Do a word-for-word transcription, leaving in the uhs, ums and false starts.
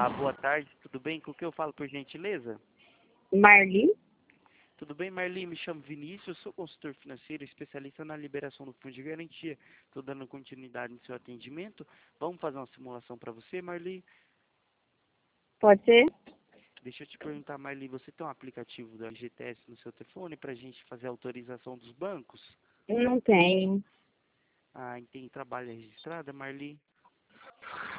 Olá, boa tarde, tudo bem? Com o que eu falo, por gentileza? Marli? Tudo bem, Marli? Me chamo Vinícius, sou consultor financeiro, especialista na liberação do fundo de garantia. Estou dando continuidade no seu atendimento. Vamos fazer uma simulação para você, Marli? Pode ser? Deixa eu te perguntar, Marli, você tem um aplicativo da G T S no seu telefone para a gente fazer a autorização dos bancos? Não tenho. Ah, tem trabalho registrada, Marli?